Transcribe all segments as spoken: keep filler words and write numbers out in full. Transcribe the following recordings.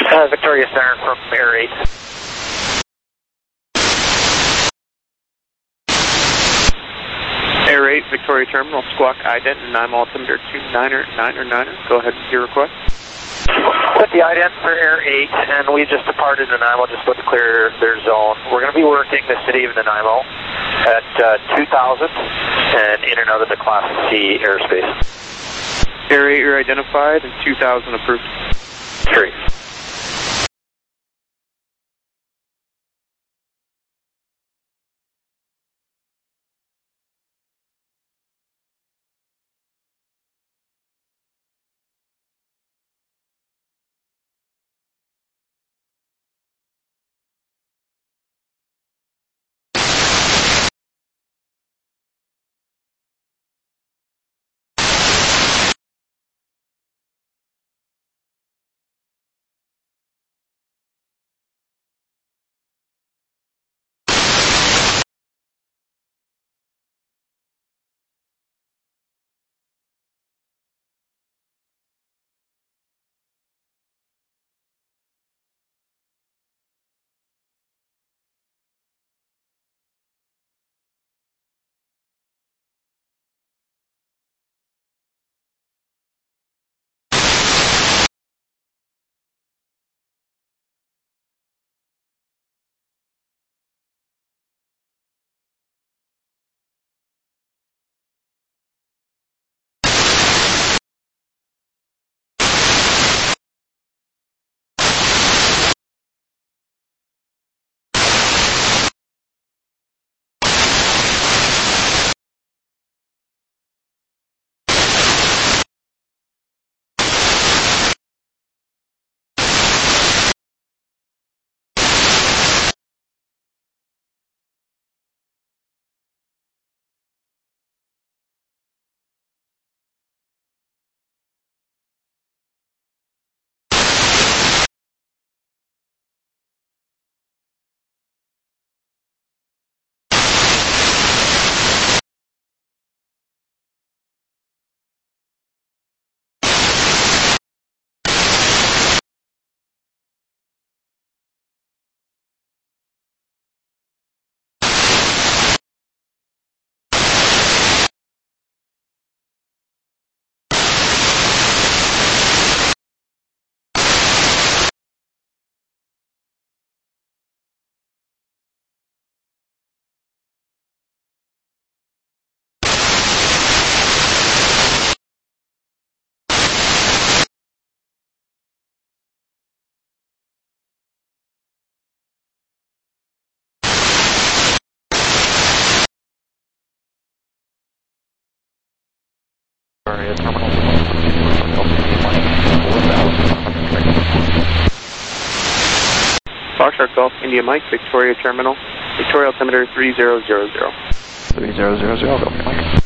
Uh, Victoria Center from Air eight. Air eight, Victoria Terminal, squawk ident and I'm altimeter two niner niner niner. Go ahead with your request. Put the ident for Air eight, and we just departed Nanaimo, just about to clear their zone. We're going to be working the city of Nanaimo at uh, two thousand and in and out of the Class C airspace. Air eight, you're identified, and two thousand approved. Three. Foxtrot Golf, India Mike, Victoria Terminal, Victoria altimeter three zero zero zero. three zero zero zero, go Mike.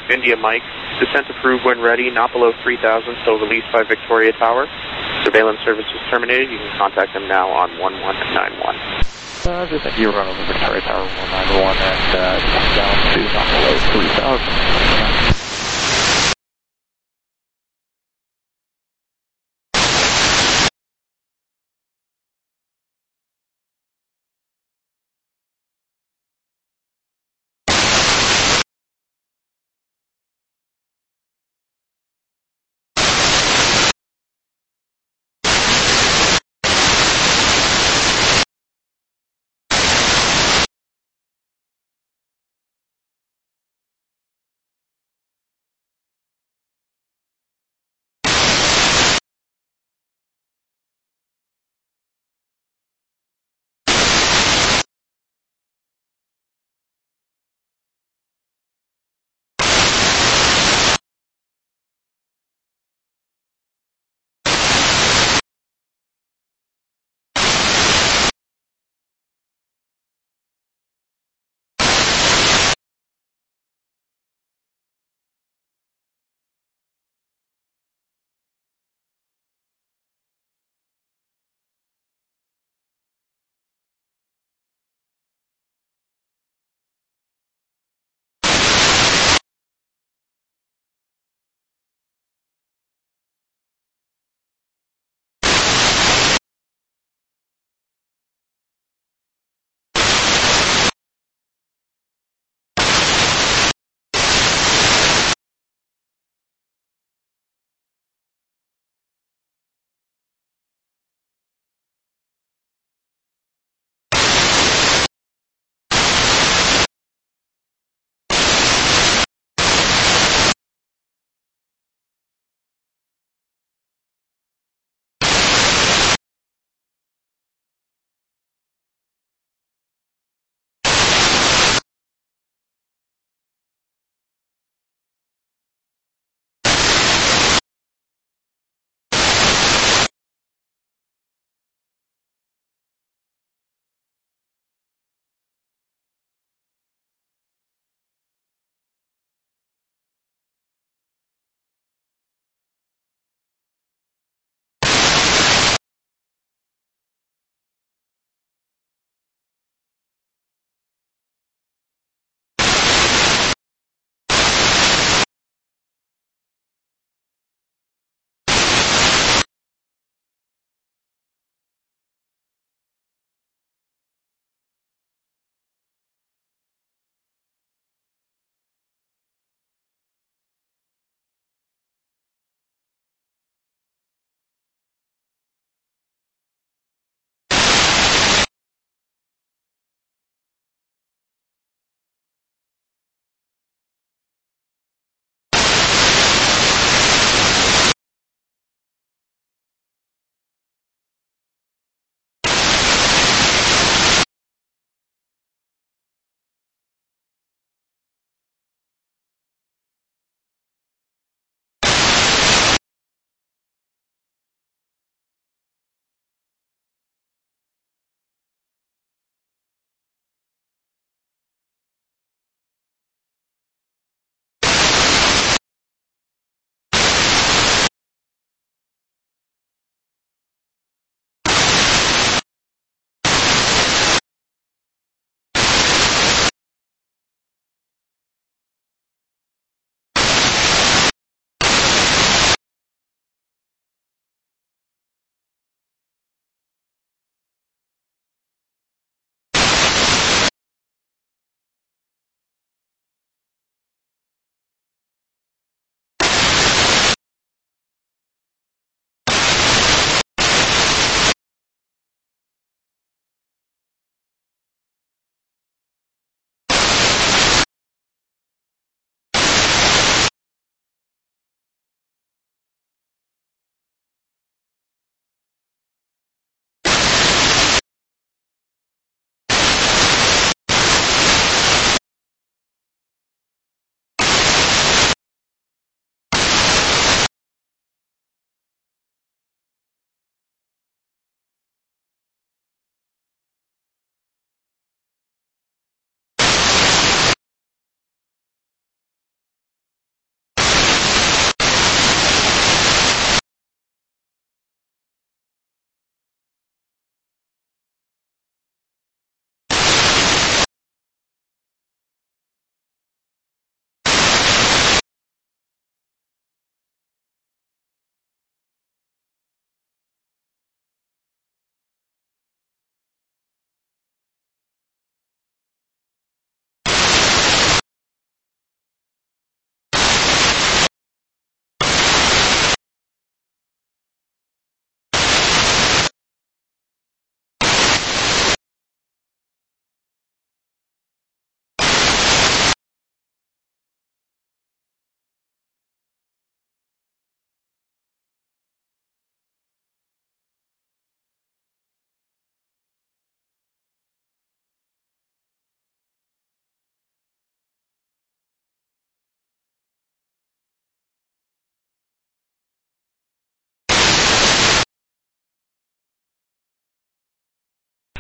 India Mike. Descent approved when ready, not below three thousand, till released by Victoria Tower. Surveillance service is terminated. You can contact them now on one one nine one. Uh, just think you run over Victoria Tower one nine one and uh, down to not below three thousand.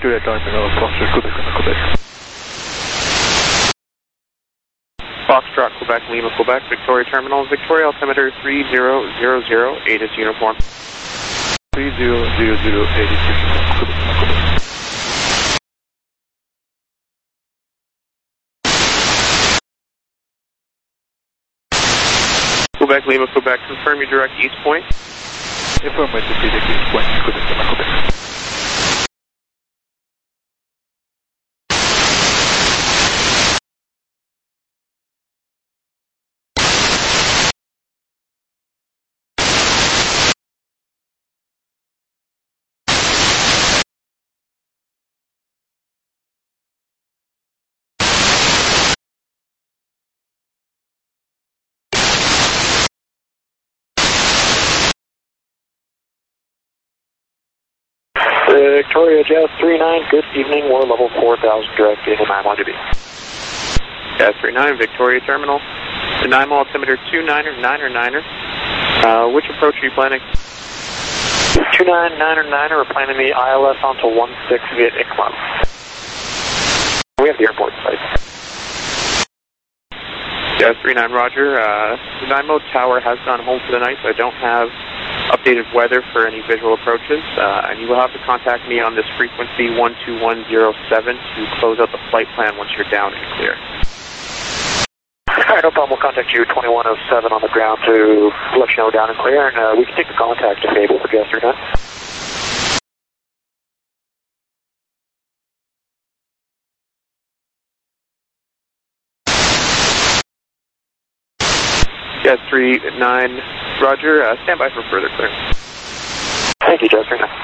Victoria Terminal, Foxtrot, Quebec, Quebec. Foxtrot, Quebec, Lima, Quebec, Victoria Terminal, Victoria altimeter three zero zero zero, eight is uniform. three zero zero zero, eight is uniform, Quebec, Quebec. Quebec, Lima, Quebec, confirm your direct east point. Affirmative, direct east point, Quebec, Quebec. Victoria Jazz three nine, good evening, war level four thousand, direct into nine one D B. Jazz three nine, Victoria Terminal, the nine altimeter two niner, niner, niner. Uh, which approach are you planning? two nine, niner, niner, we're planning the I L S onto one six via I C M A. We have the airport site. Jazz three nine, roger. Uh, the nine mode tower has gone home for the night, so I don't have updated weather for any visual approaches, uh, and you will have to contact me on this frequency one two one zero seven to close out the flight plan once you're down and clear. Alright, no problem. We'll contact you twenty-one oh seven on the ground to let you know down and clear, and uh, we can take the contact if able for Jazz three nine. Jazz three nine, roger. Uh, stand by for further clearance. Thank you, Jazz three nine.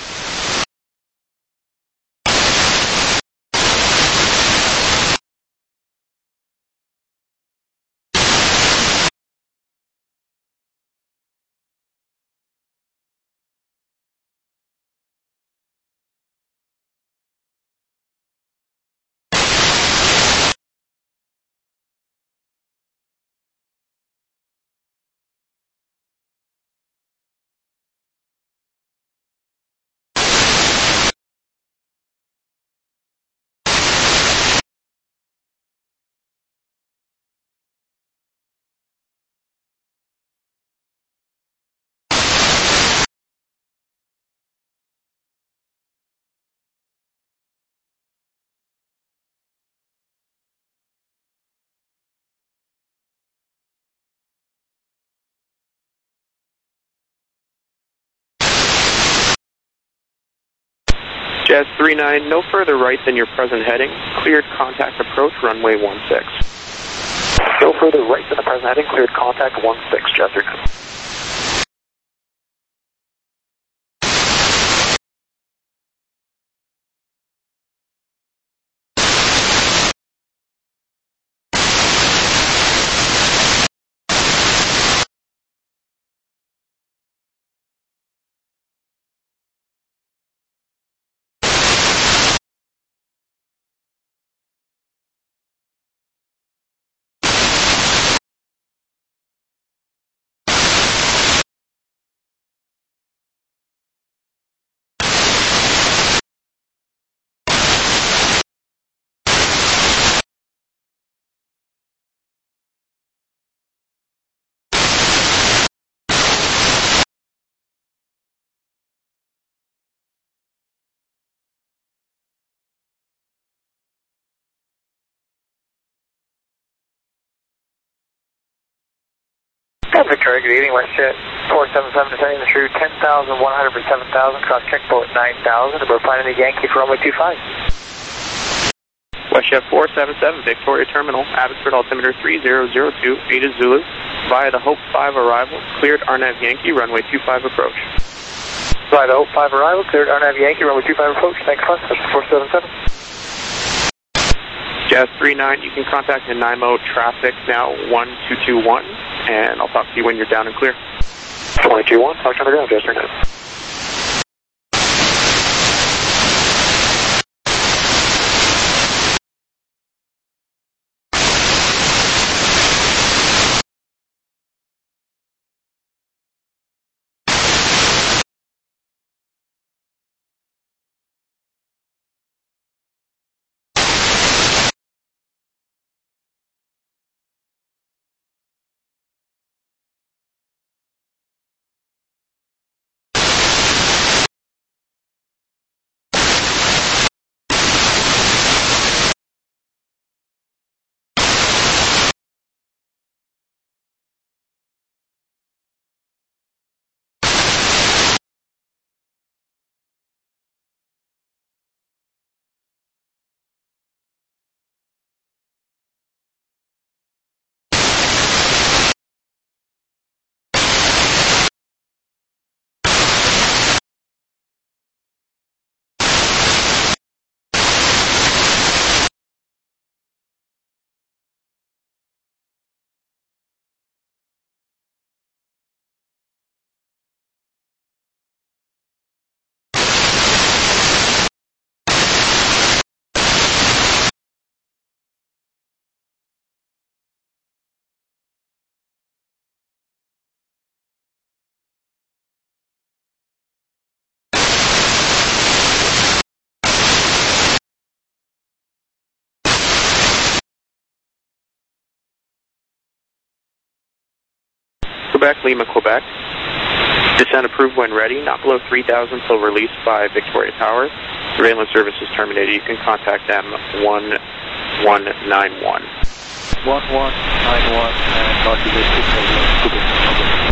Jazz three nine, no further right than your present heading. Cleared contact approach, runway one six. No further right than the present heading, cleared contact one six, Jazz three nine. Victoria, good evening, WestJet four seven seven, descending the true ten thousand one hundred for seven thousand, cross check bullet nine thousand, and we're finding the Yankee for runway two five. WestJet four seven seven, Victoria Terminal, Abbotsford altimeter three zero zero two, eight is Zulu, via the Hope five arrival, cleared R N A V Yankee, runway two five approach. Via the Hope five arrival, cleared R N A V Yankee, runway two five approach, thanks much, four seven seven. Jazz three nine, you can contact the Nanaimo traffic now, one two two one, and I'll talk to you when you're down and clear. twenty-two one, talk to the ground, Jazz three nine. Quebec, Lima, Quebec. Descent approved when ready, not below three thousand until released by Victoria Tower. Surveillance service is terminated. You can contact them one one nine one. one one nine one and Roger Whiskey, Quebec.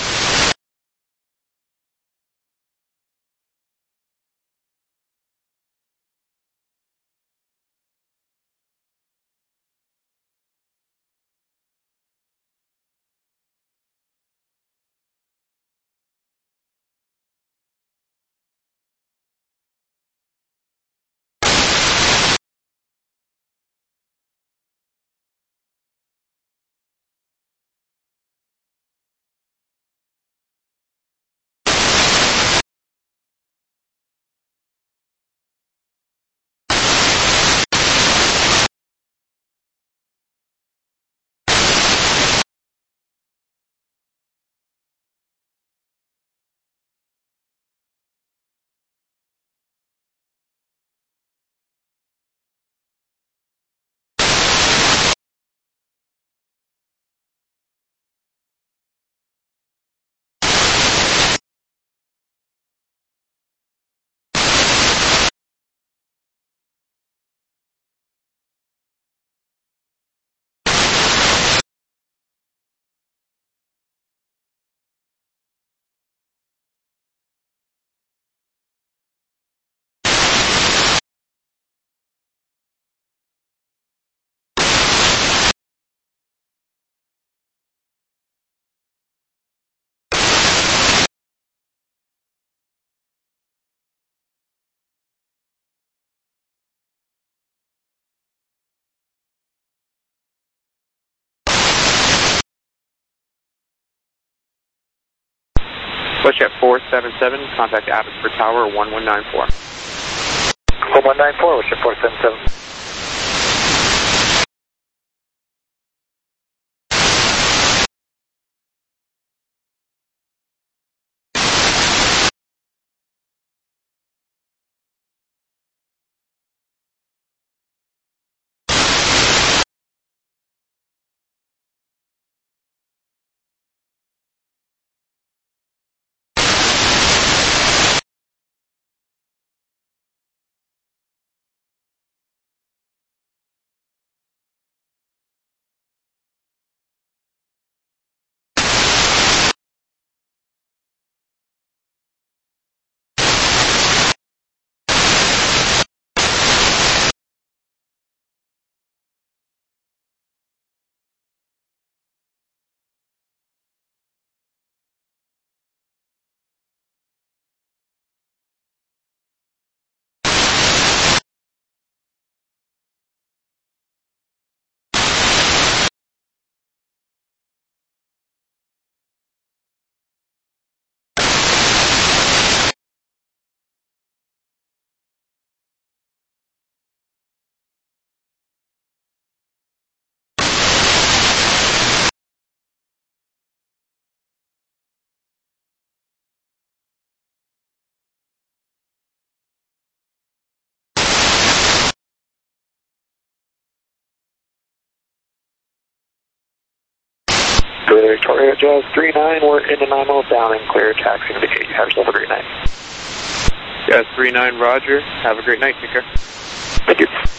WestJet four seven seven, contact Abbotsford Tower one one nine four. one one nine four, WestJet four seven seven. Victoria Jazz three nine, we're in Nanaimo, down and clear, taxi indicate. Have yourself a great night. Jazz three nine, Roger. Have a great night. Take care. Thank you.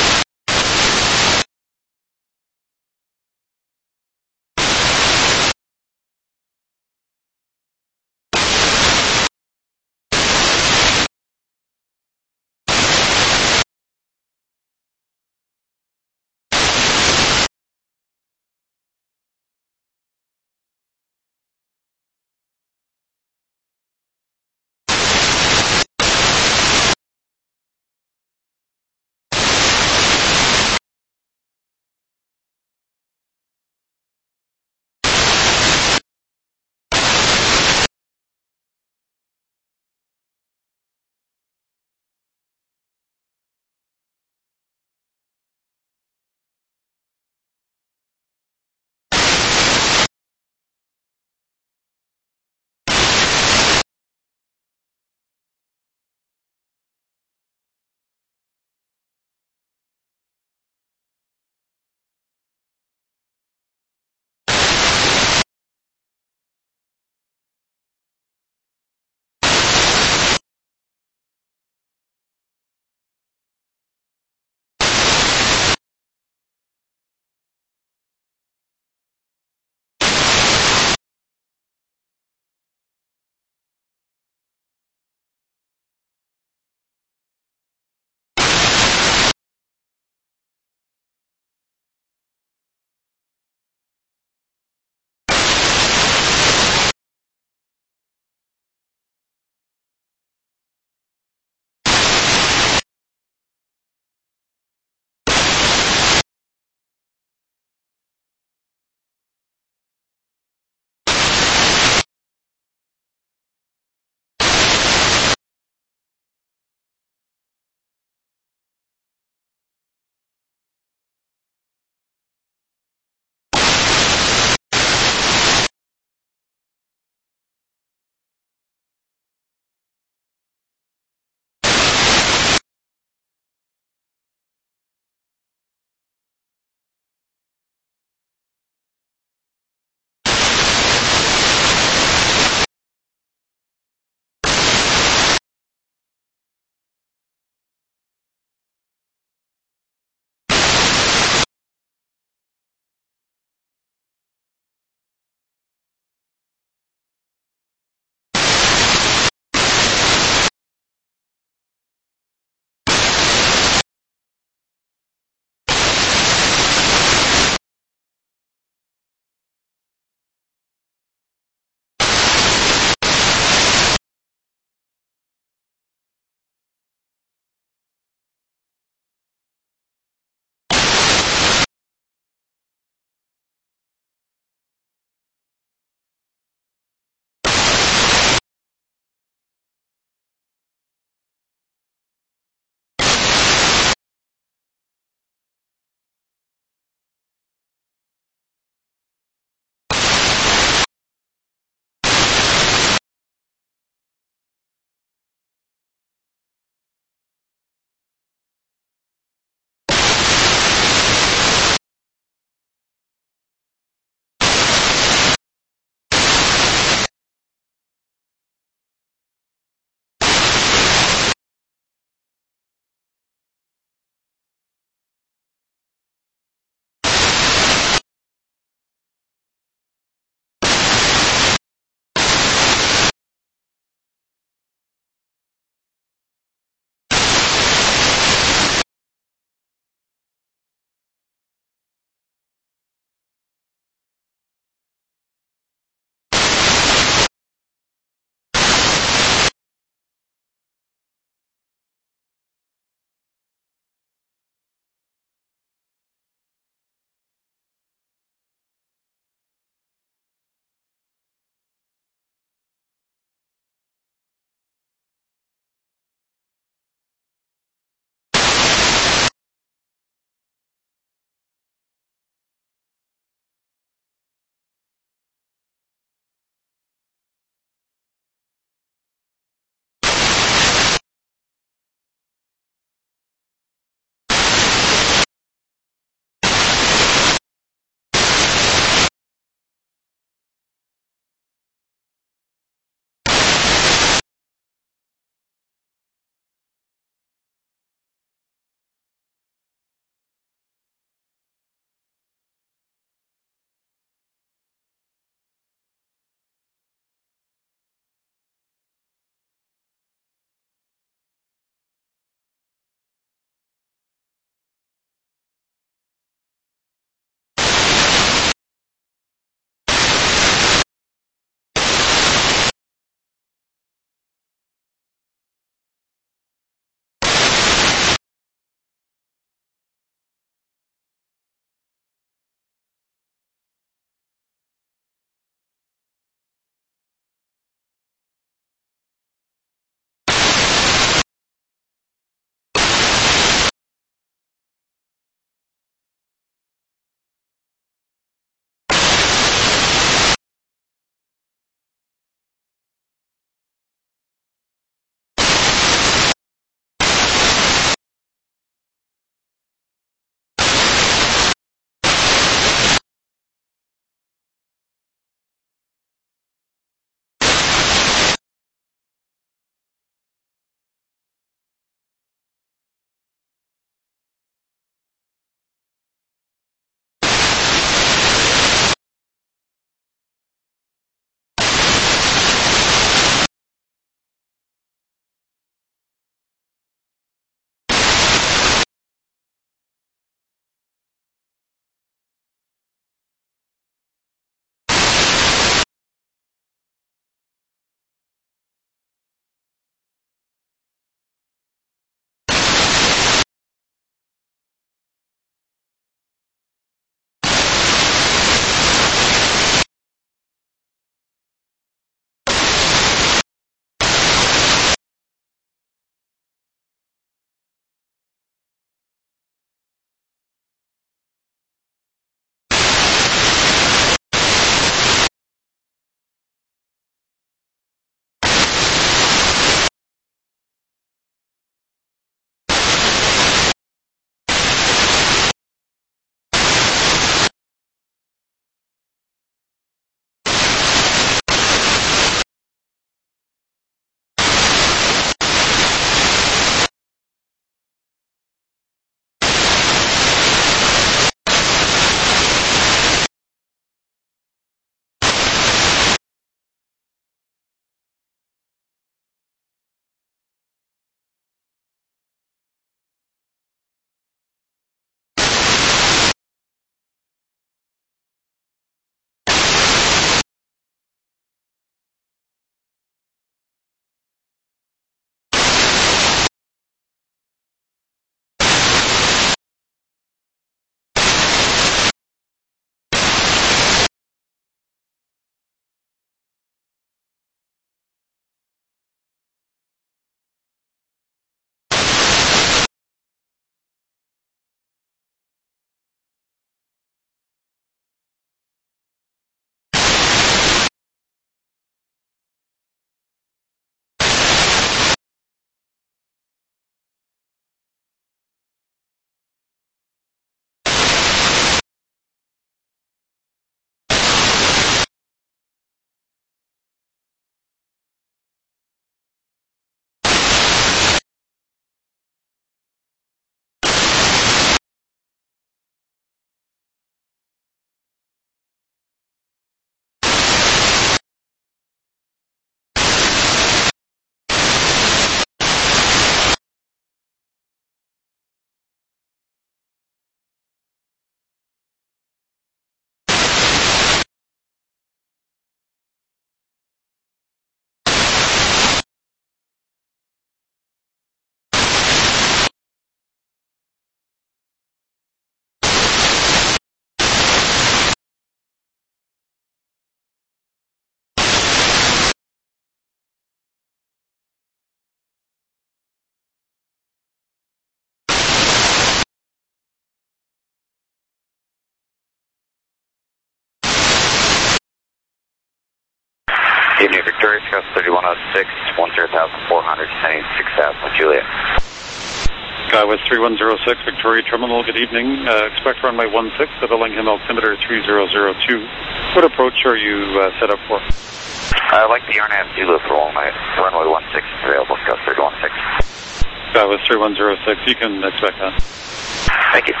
Evening, Victoria, Scout thirty-one oh six, one zero four hundred, sending six thousand, Julia. Skywest three one zero six, Victoria Terminal, good evening. Uh, expect runway one six at Ellingham altimeter three zero zero two. What approach are you uh, set up for? I like the Arnaz Zulu for all night. Runway one six is available, Scout thirty one oh six. Skywest three one zero six, you can expect that. Thank you.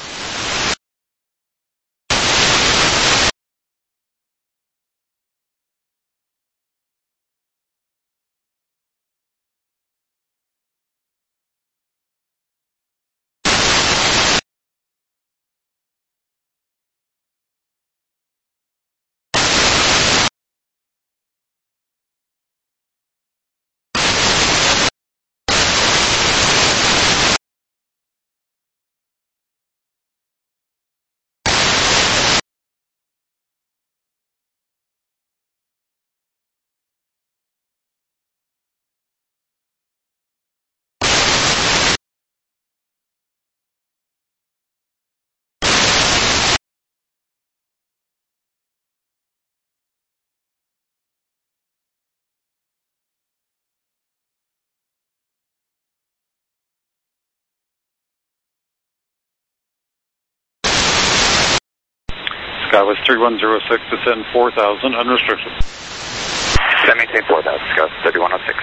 Skywest three one zero six, descend four thousand, unrestricted. Let me say four thousand, Scout thirty one oh six.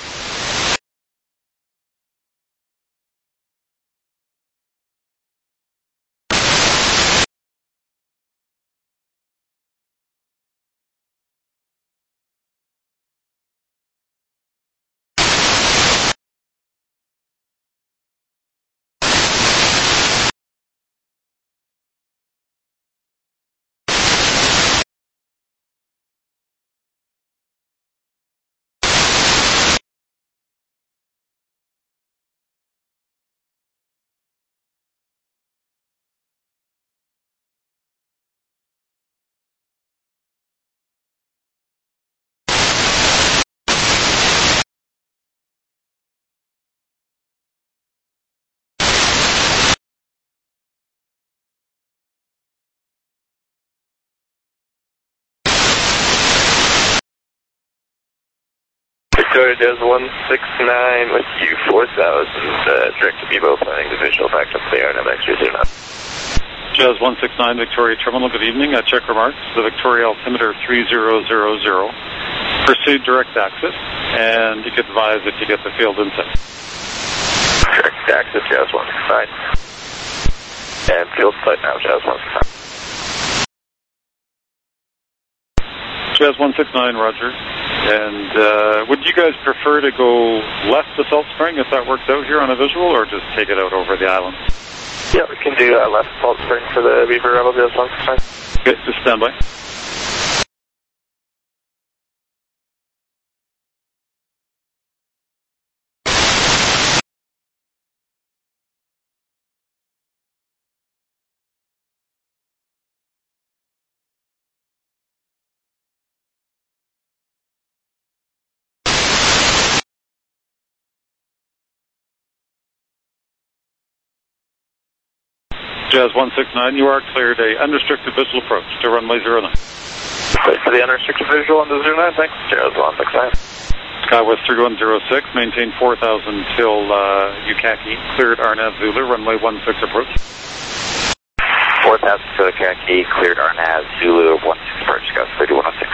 Victoria Jazz one six nine with you, four thousand, uh, direct to Bebo, planning the visual back up there, and X-ray zero nine. Jazz one six nine, Victoria Terminal, good evening. Uh, check remarks, the Victoria altimeter three zero zero zero. Proceed direct access, and you can advise if you get the field insight. Direct access, Jazz one six nine. And field sight now, Jazz one six nine. Jazz one six nine, roger. And uh, would you guys prefer to go left to Salt Spring if that works out here on a visual, or just take it out over the island? Yeah, we can do uh, left Salt Spring for the Beaver Rebel, Jazz one six nine. Okay, just stand by. Jazz one six nine, you are cleared a unrestricted visual approach to runway zero nine. Wait for the unrestricted visual on the zero nine, thanks. Jazz one six nine. Skywest three one zero six, maintain four thousand till uh, Yukaki, cleared Arnaz Zulu, runway one six approach. four thousand to Yukaki, cleared Arnaz Zulu, one six approach, Scout thirty one oh six.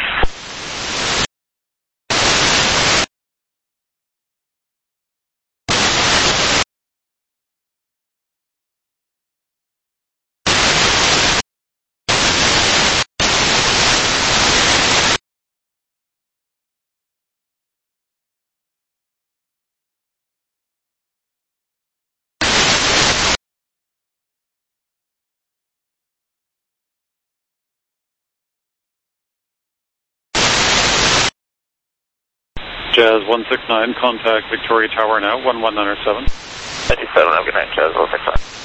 Jazz one six nine, contact Victoria Tower now, one one nine seven. ninety-seven, have a good night, Jazz one six nine.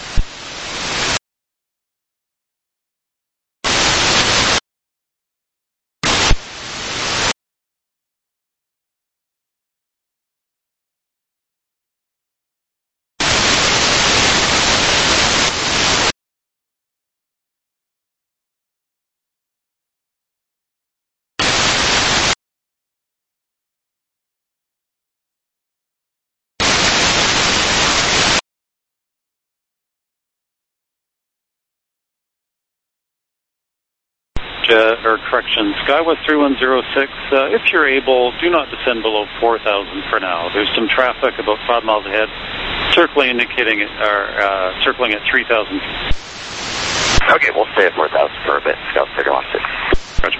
uh, or correction, Skywest three one zero six, uh, if you're able, do not descend below four thousand for now. There's some traffic about five miles ahead, circling indicating it, or uh, circling at three thousand feet. Okay, we'll stay at four thousand for a bit. Scout thirty one six. Roger.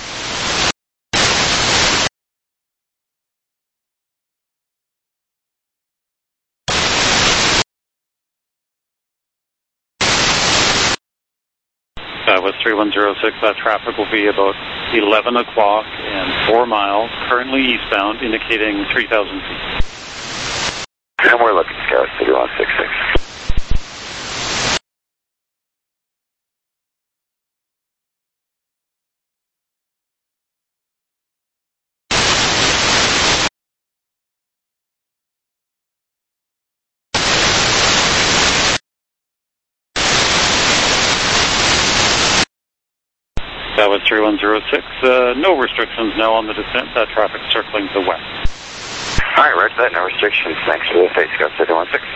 That was three one zero six. That traffic will be about eleven o'clock and four miles, currently eastbound, indicating three thousand feet. And we're looking Scout thirty one six six. That was three one zero six. Uh, no restrictions now on the descent. That traffic circling to the west. All right, roger that. No restrictions. Thanks for the face, Scout thirty one six.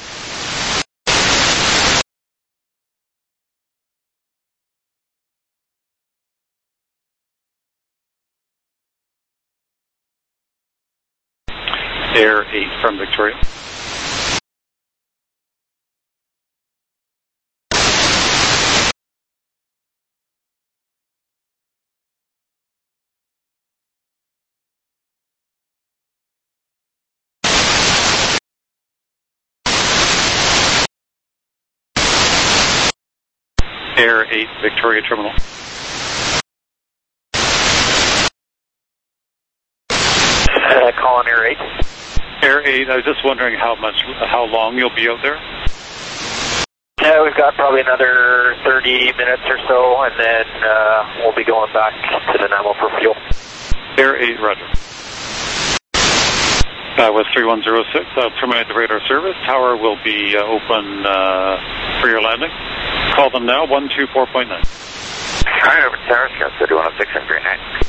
Air eight from Victoria. Air eight, Victoria Terminal. Uh, calling Air eight. Air eight, I was just wondering how much, how long you'll be out there? Yeah, we've got probably another thirty minutes or so, and then uh, we'll be going back to Nanaimo for fuel. Air eight, roger. That was three one zero six. I'll terminate the radar service. Tower will be uh, open uh, for your landing. Call them now, one two four point nine. All right, over to Tower, Scout thirty one six and green night.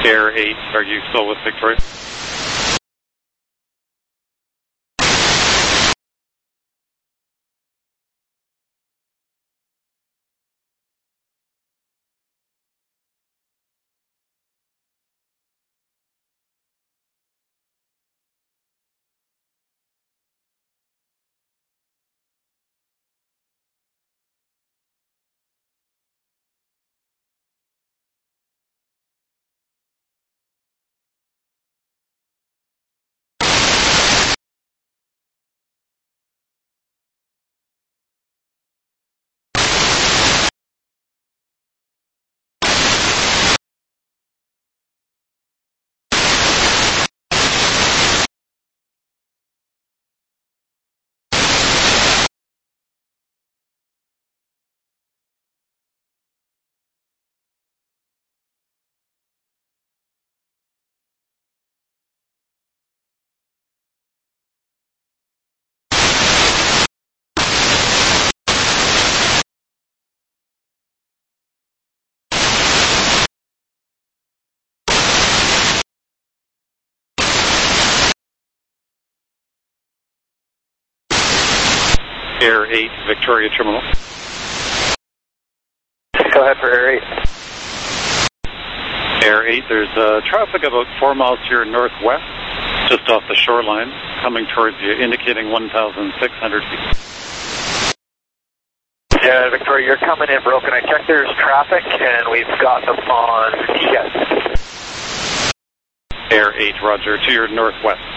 Air eight, are you still with Victoria? Air eight, Victoria Terminal. Go ahead for Air eight. Air eight, there's uh, traffic about four miles to your northwest, just off the shoreline, coming towards you, indicating one thousand six hundred feet. Yeah, Victoria, you're coming in broken. I checked there's traffic, and we've got them on yes. Air eight, roger, to your northwest.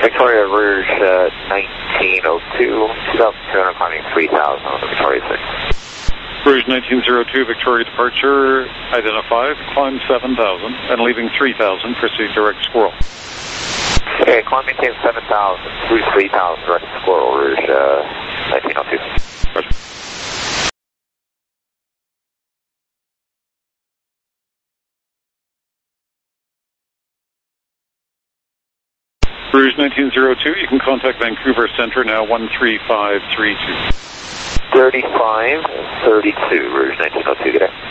Victoria Rouge, uh, nineteen oh two, two thousand two hundred, climbing three thousand on the Victoria six. Rouge nineteen oh two, Victoria departure, identified, climb seven thousand, and leaving three thousand, proceed direct Squirrel. Okay, climb maintain seven thousand, through three thousand, direct Squirrel, Rouge, uh, nineteen oh two. Roger. Rouge nineteen oh two, you can contact Vancouver Centre now, one three five three two. thirty-five, thirty-two, Rouge nineteen oh two, good day.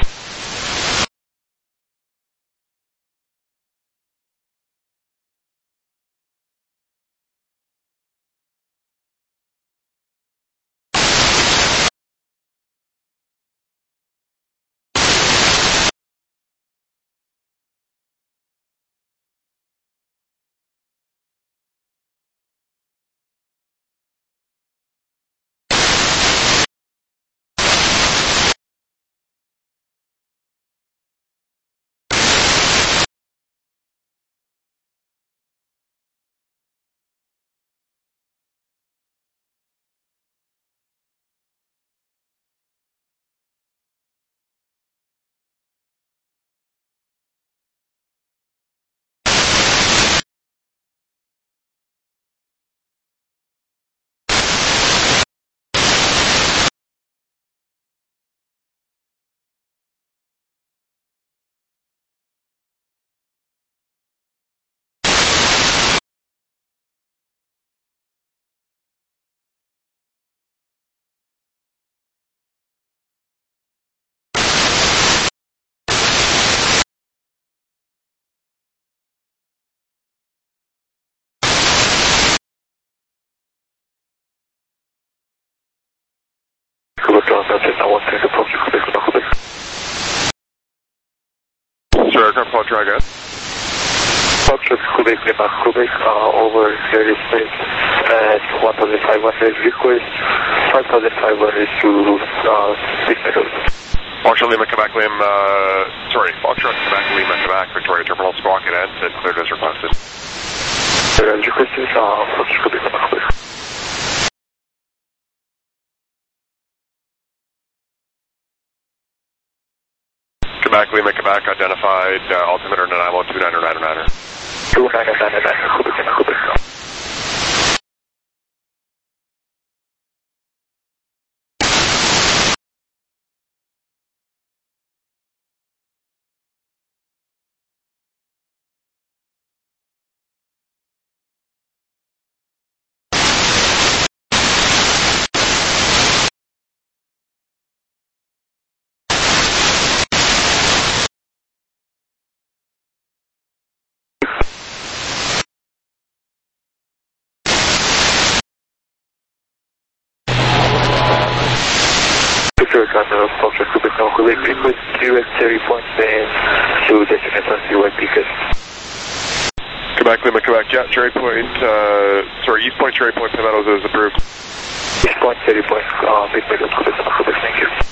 Sir, aircraft Fox Traffic, guys. Foxtrot Quebec, Lima, Quebec, uh, over clear space at one thousand five hundred, request five thousand five hundred to uh, six meters. Foxtrot Lima, Quebec, Lima, uh, sorry, Foxtrot Quebec, Lima, Quebec, Victoria Terminal, sprocket ends and cleared as requested. Cleared as requested, uh, Foxtrot Quebec, Lima, Quebec. Quebec, Lima, Quebec, identified, uh, altimeter Nanaimo two nine nine nine. two nine nine nine, Quebec, Lima, Quebec. Foxtrot Quebec, Lima, Quebec, request direct thirty point and to destination zero Picas. Quebec, Lima, Quebec, yeah, Cherry Point, uh, sorry, East Point, Cherry Point, Pimentos is approved. East Point, thirty point, uh, Big Quebec, Quebec, thank you.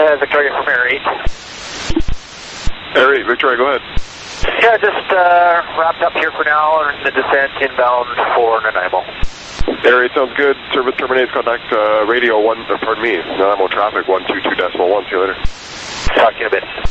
Uh, Victoria from Air eight. Air eight, Victoria, go ahead. Yeah, just uh, wrapped up here for now, and the descent inbound for Nanaimo. Air eight sounds good. Service terminates. Contact uh, radio one, or pardon me, Nanaimo traffic one two two decimal one. See you later. Talk to you in a bit.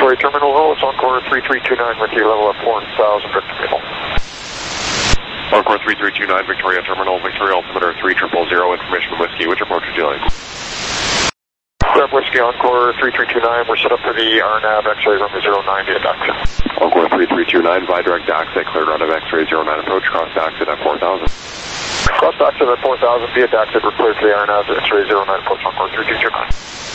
Victoria Terminal, oh, it's Encore three three two nine with you, level up four thousand, direct to Maple. Encore three three two nine, Victoria Terminal, Victoria altimeter three triple zero, information from Whiskey, which approach would you like? Grab Whiskey, Encore three three two nine, we're set up for the R N A V X-ray runway zero nine via Daxit. Encore three three two nine, via direct Daxit, cleared runway X-ray zero nine approach, cross Daxit at four thousand. Cross Daxit at four thousand, via Daxit, we're cleared for the R N A V X-ray zero nine approach, Encore three three two nine.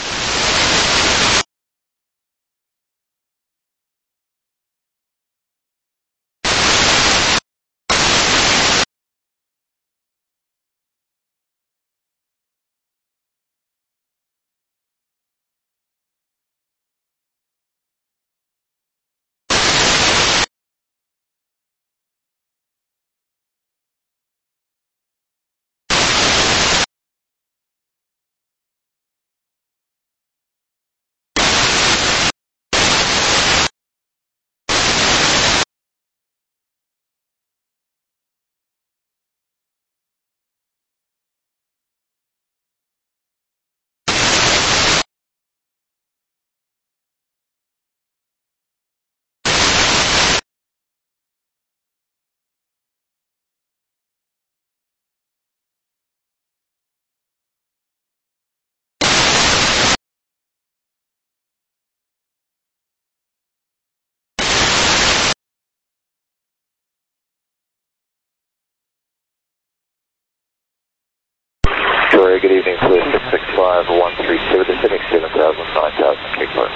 Victoria, good evening, please, six six five one three two, descending seven thousand, nine thousand, Cape Clear.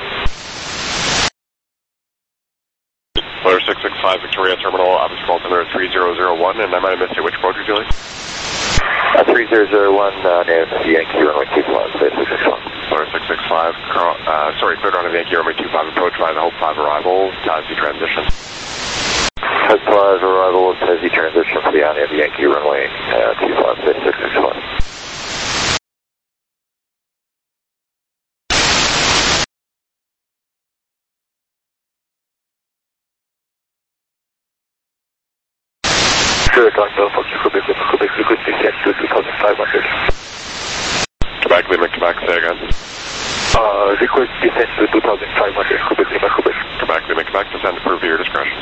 Clear six six five, Victoria Terminal, officer altimeter three zero zero one, and I might have missed it, which approach would you like? Uh, three zero zero one, uh, native Yankee runway two five, six six five. Clear six six five, uh, sorry, cleared runway Yankee runway two five, approach by the Hope five arrival, taxi transition. Hope five arrival, taxi transition for the on the Yankee runway uh, two five, six six five. Quebec, Lima, Quebec, say again. Uh, request descent to two thousand five hundred, Quebec, Lima, Quebec. Quebec, Lima, Quebec, descend per your discretion.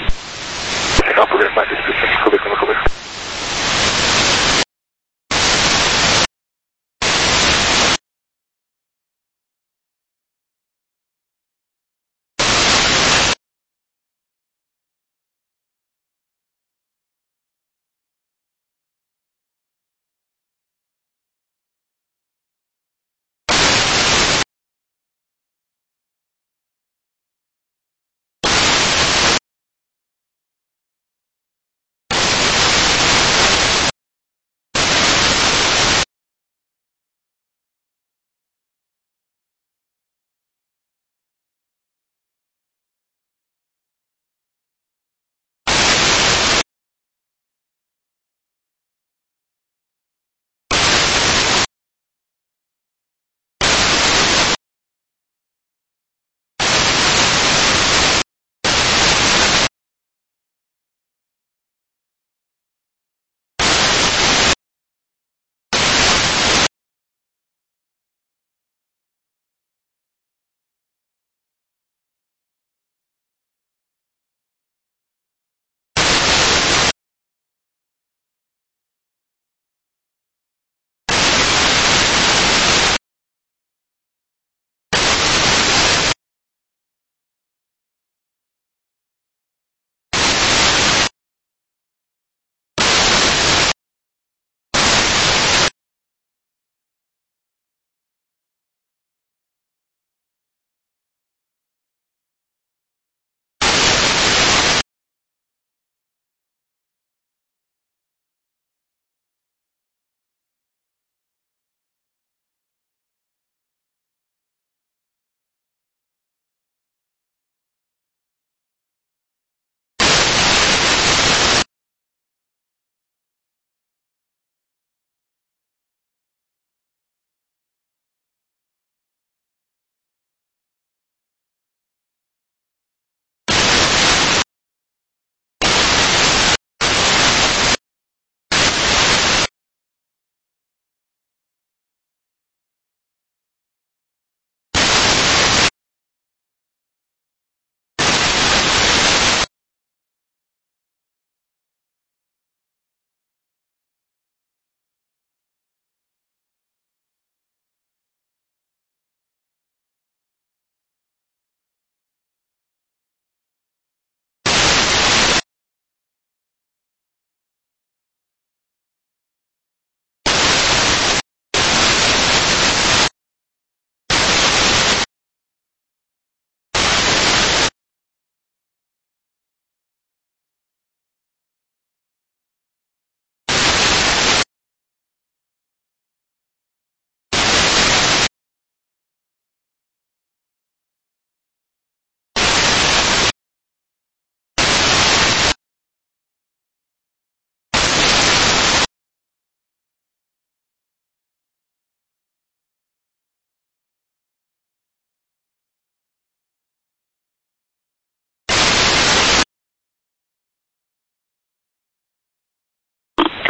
Quebec, Lima, Quebec.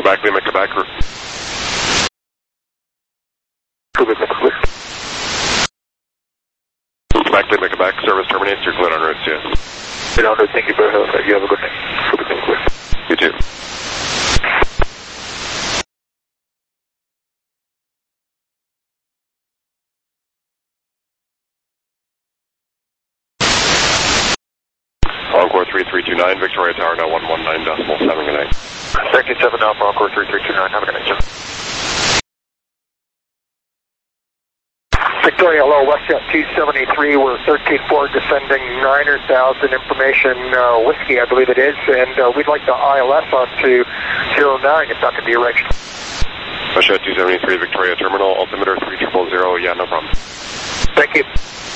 Quebec, Lima, Quebec. Quebec, Quebec. Quebec, Lima, Quebec. Service terminates. You're cleared on route two. Good on route. Thank you very much. You have a good day. Quebec, Lima, Quebec. You too. Encore three three two nine, Victoria Tower now one one nine decimal seven, good night. Second seven Alpha, Encore three three two nine, have a good night, sir. Victoria, hello, WestJet two seventy-three, we're thirteen four descending niner thousand, information uh, whiskey, I believe it is, and uh, we'd like the I L S on to zero nine, if that can be arranged. WestJet two seventy-three, Victoria Terminal, altimeter three zero zero, yeah, no problem. Thank you.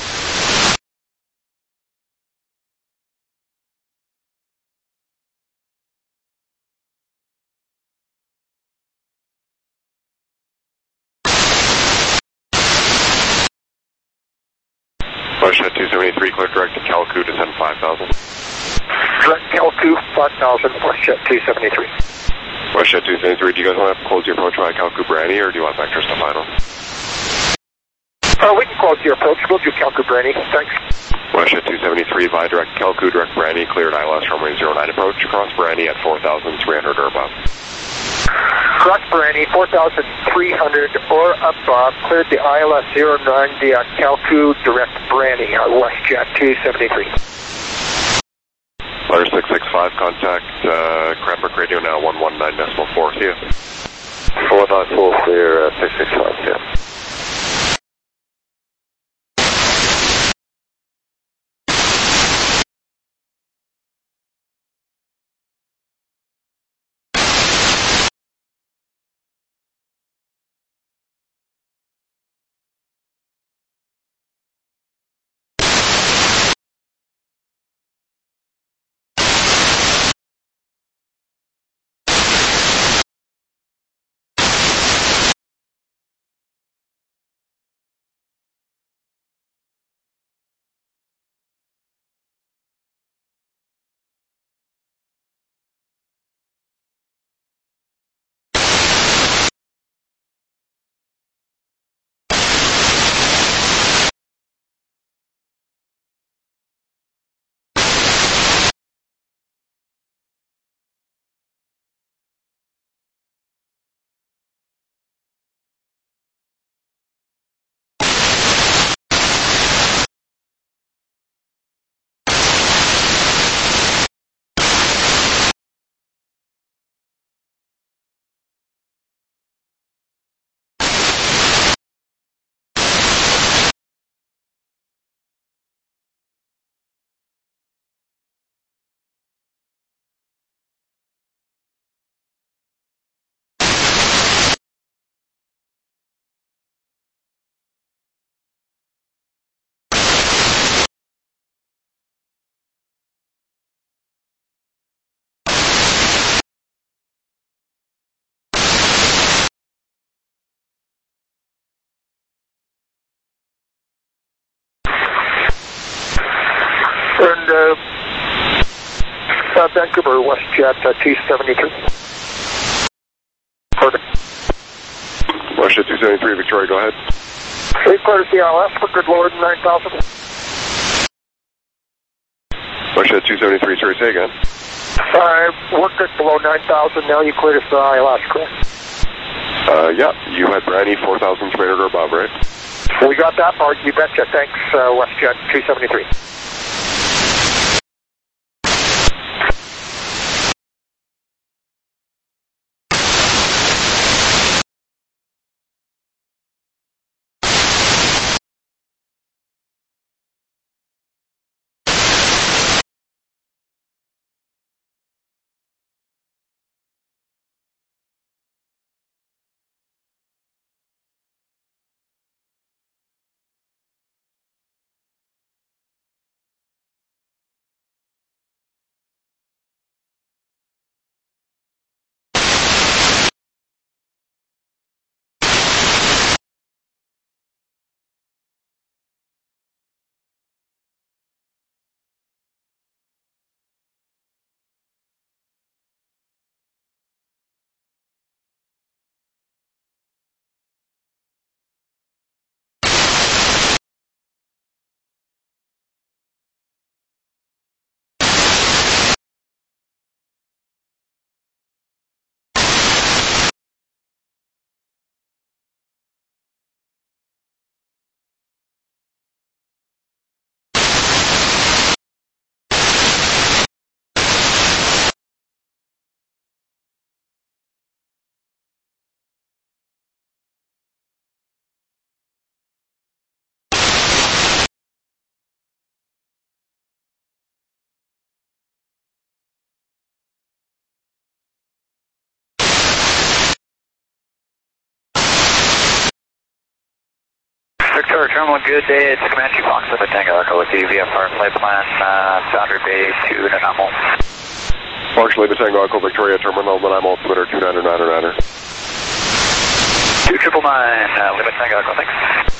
WestJet two seventy-three, clear direct to Calcu, descend five thousand. Direct Calcu, five thousand, WestJet two seventy-three. WestJet two seventy-three, do you guys want to close your approach by Calcu Branny, or do you want vectors to final? Uh, we can close your approach, we'll do Calcu Branny, thanks. WestJet two seventy-three, via direct Calcu, direct Branny, cleared I L S runway zero nine approach, across Branny at four thousand three hundred or above. Cross Branny, four thousand three hundred or above, cleared the I L S zero nine via Calcu, direct Branny, uh, WestJet two seventy-three. Letter six six five, contact uh, Cranbrook Radio now one one nine decimal four, see you. four nine four, clear uh, six six five, yeah. And uh, uh, Vancouver, WestJet uh, two seventy-three. Perfect. WestJet two seventy-three, Victoria, go ahead. Three quarters the I L S, we're good lower than nine thousand. WestJet two seventy-three, sorry, say again. Uh, we're good below nine thousand, now you cleared us the I L S, correct? Uh, yeah, you had Branny four thousand three hundred or above, right? We got that part, you betcha. Thanks, uh, WestJet two seventy-three. Victoria Terminal, good day. It's Comanche Fox with a Tango Echo with the V F R flight plan, uh, Boundary Bay to Nanaimo. Partially the Tango Echo Victoria Terminal, Nanaimo altimeter two niner niner niner. two triple nine, uh, Lima Tango Echo, thanks.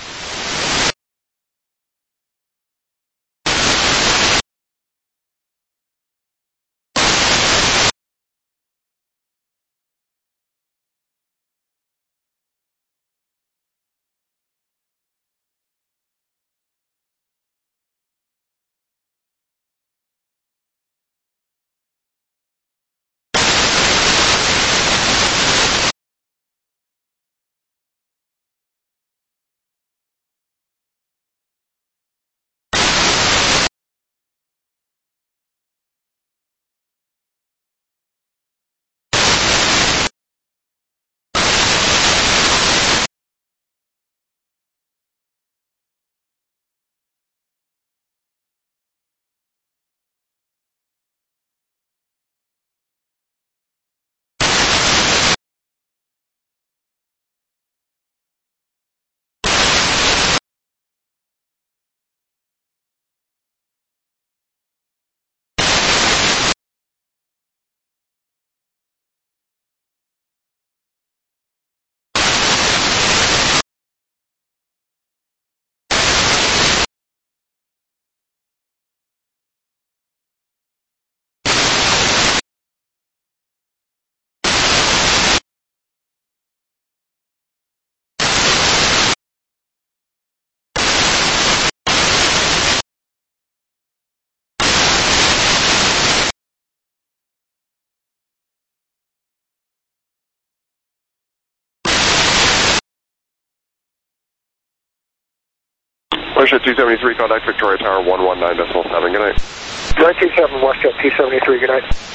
Westjet two seventy-three, contact Victoria Tower one one nine decimal seven, good night. nine two seven, Westjet two seventy-three, good night.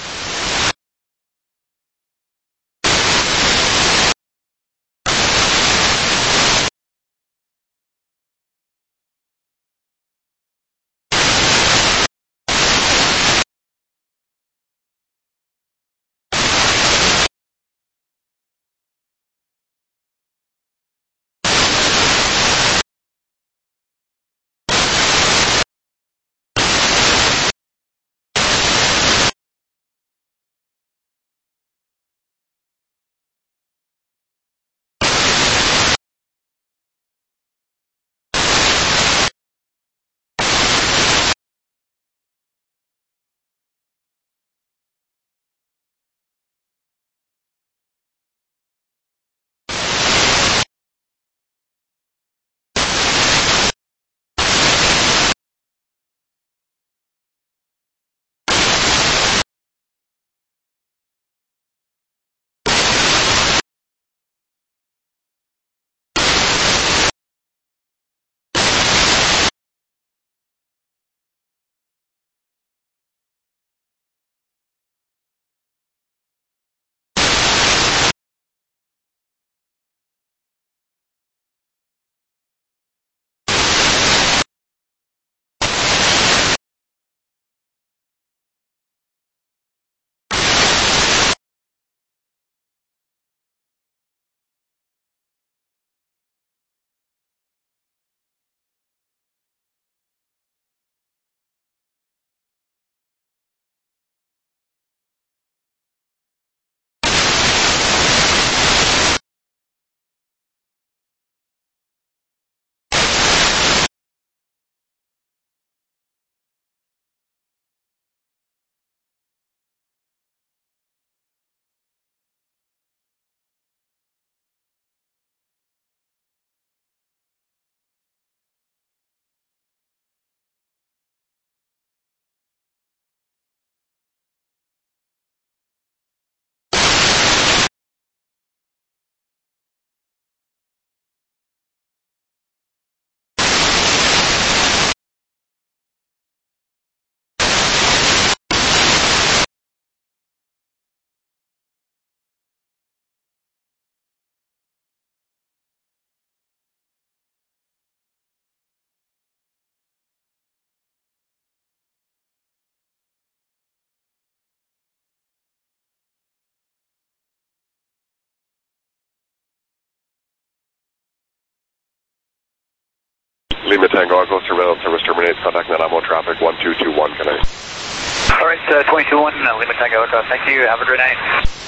Lima Tango Echo, surveillance service terminates. Contact Nanaimo traffic one two two one. Good night. All right, uh, twenty-two one, uh, Lima Tango Echo. Thank you. Have a great night.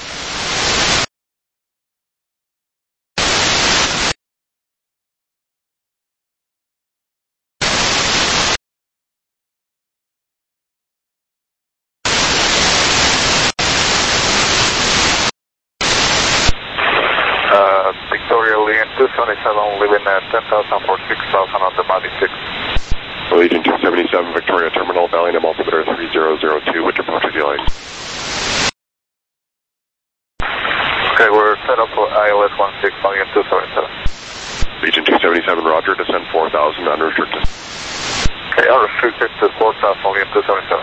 Uh, Victoria Leon two seventy-seven, leaving at ten thousand for six thousand on the Mali six. Allegiant two seventy-seven, Victoria Terminal, Valiant altimeter three zero zero two, which approach are dealing? Okay, we're set up for I L S one six, Valiant two seventy-seven. Allegiant two seventy-seven, Roger, descend four thousand, unrestricted. Okay, unrestricted to four thousand, Valiant two seventy-seven.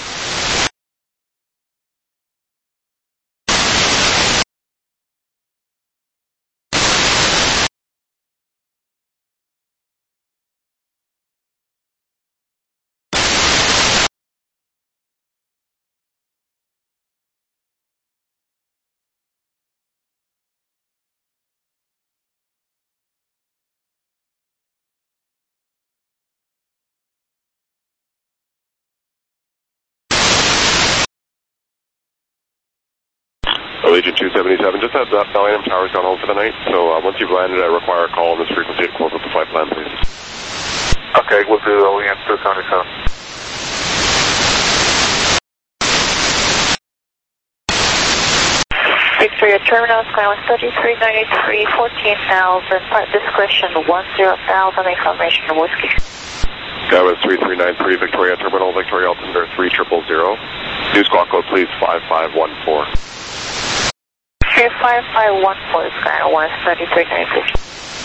Allegiant two seventy-seven, just heads up, Valiant Tower's gone home for the night, so uh, once you've landed, I require a call on this frequency to close up the flight plan, please. Okay, we'll do Allegiant two seventy-seven. Victoria Terminal, Skywest thirty-three ninety-three, fourteen thousand, part discretion one zero thousand, information whiskey. Skywest three three nine three, Victoria Terminal, Victoria altimeter three zero zero zero. New squawk code, please, five five one four. three five five one four, Skywest thirty-three ninety-three.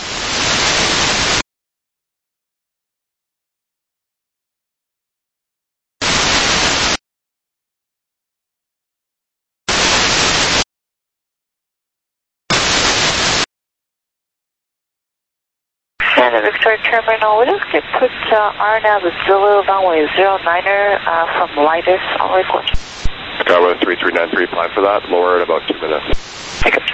And the Victoria Terminal, we just get put uh, R N A V Zulu runway zero niner uh, from Lidus on report. Skywest three three nine three, plan for that, lower in about two minutes. Take it.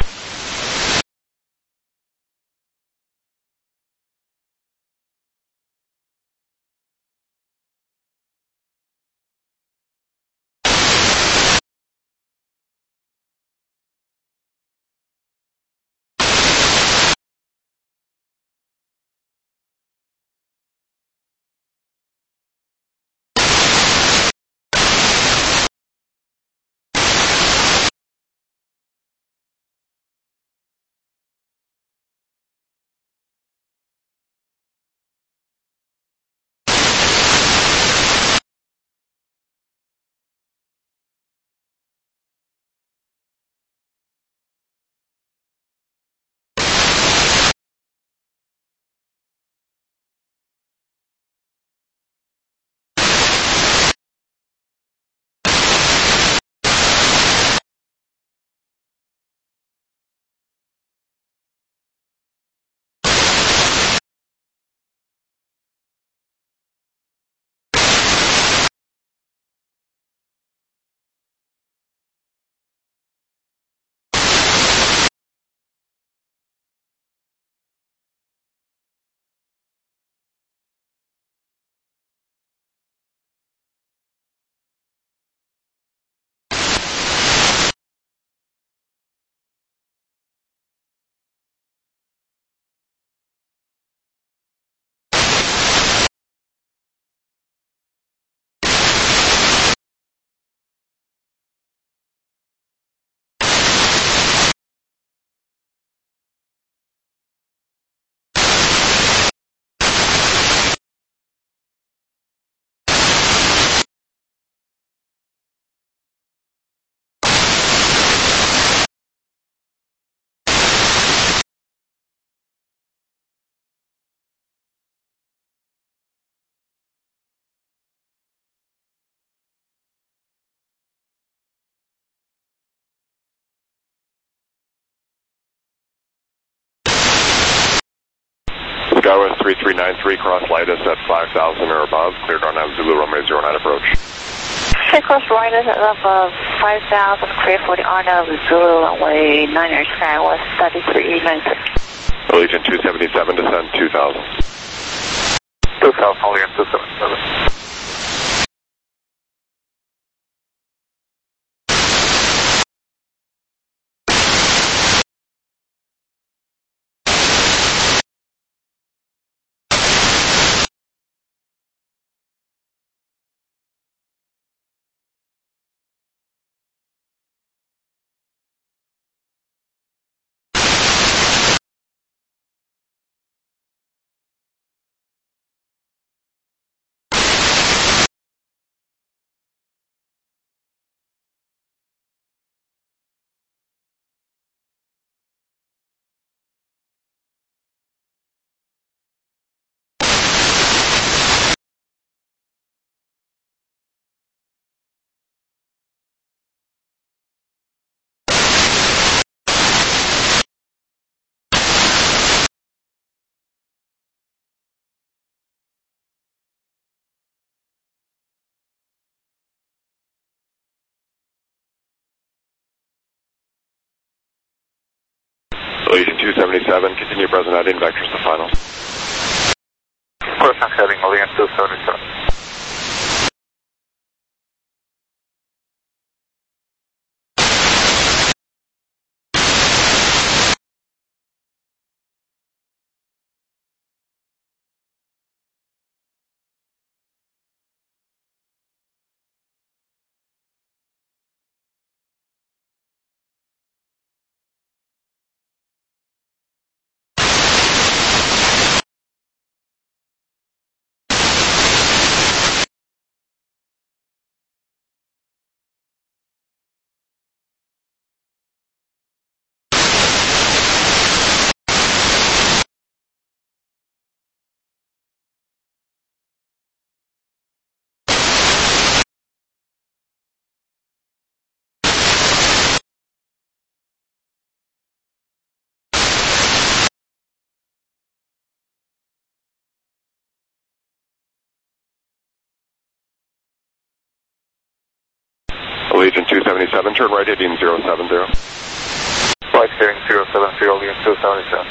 Skywest three three nine three, cross Lidus at five thousand or above, cleared on Zulu runway zero nine approach. Take cross Lidus at above five thousand, clear for the R N A V Zulu runway niner, Skywest thirty-three ninety-three. Allegiant two seventy-seven, descend two thousand. South Allegiant two seventy-seven. Allegiant two seventy-seven, continue present heading, vectors to final. Present heading, Allegiant two seventy-seven. Allegiant two seventy-seven, turn right heading zero seven zero. Right heading zero seven zero, Allegiant two seventy-seven.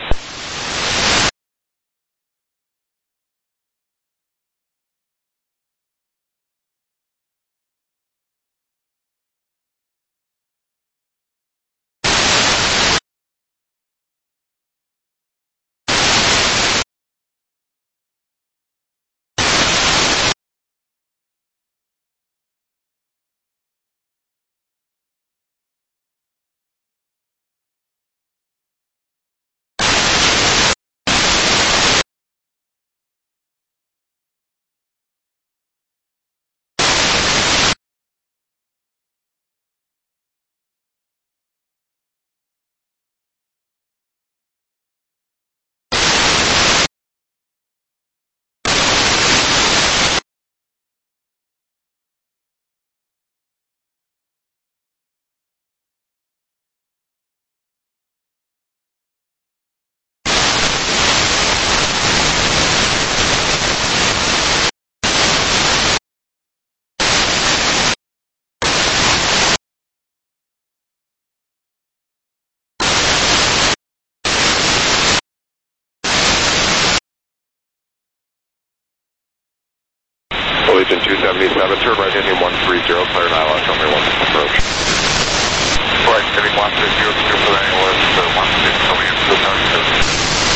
Allegiant two seventy-seven, turn right heading one three zero, clear an I L S, runway one six approach. Right heading one three zero, clear for I L S, one six, Allegiant two seventy-seven.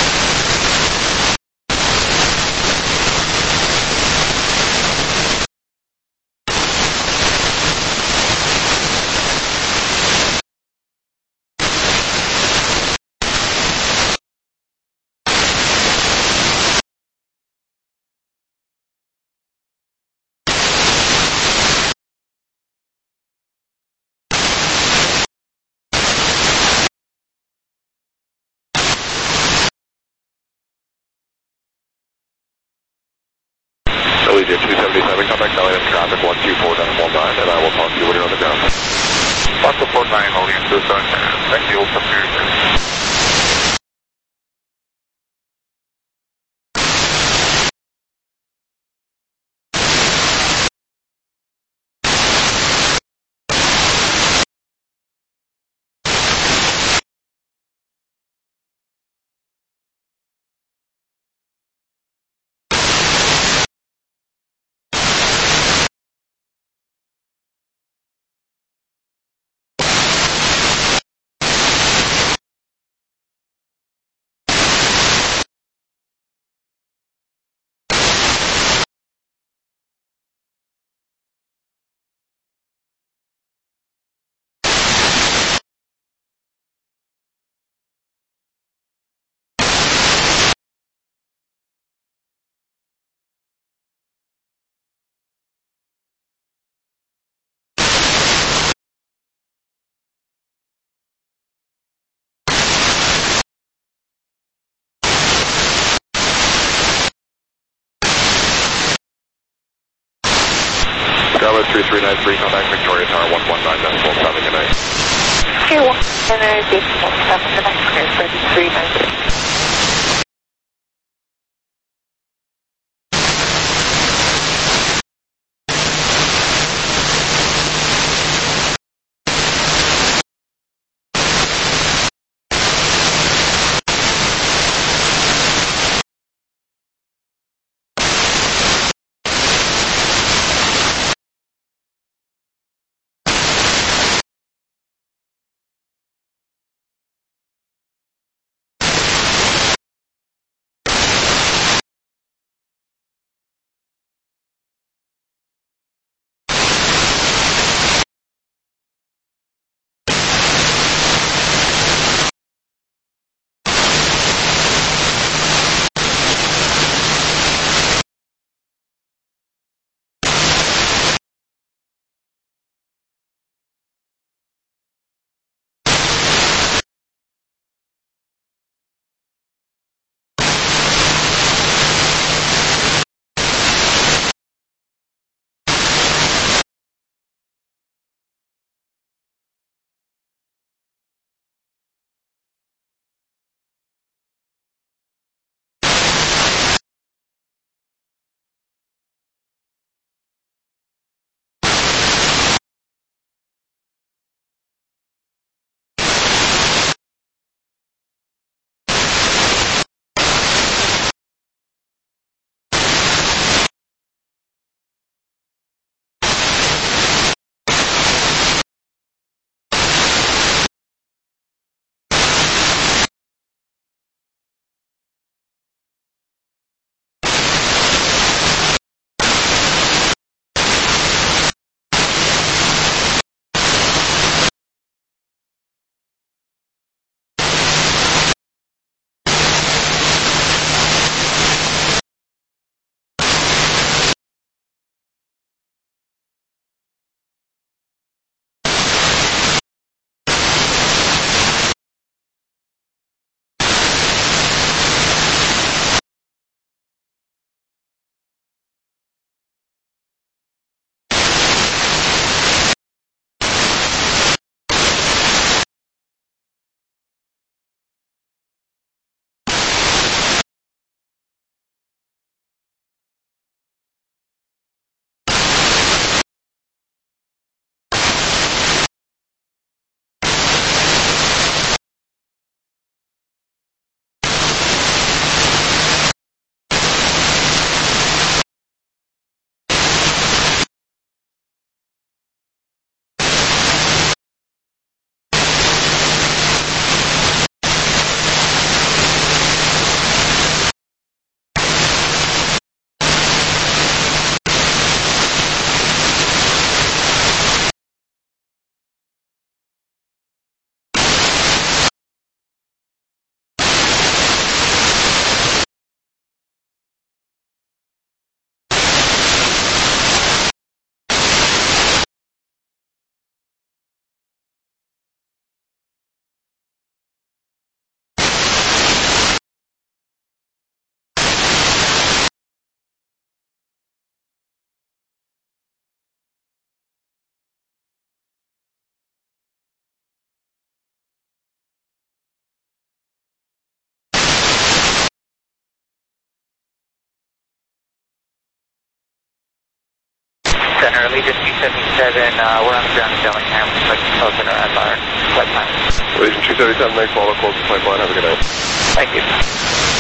Allegiant two seventy-seven, contact L A M traffic one two four nine one nine, and I will talk to you when you're on the ground. one two four nine, Allegiant two seventy-seven. Thank you, Superior. Bravo three three nine three, contact Victoria Tower one one nine decimal seven, good night. Okay, one nine decimal seven, good night, clear thirty-three ninety-three. Center, Legion two seventy-seven, uh, we're on the ground in Bellingham, like close in our S R, flight time. Legion two seventy-seven, make follow, close the flight line, have a good night. Thank you.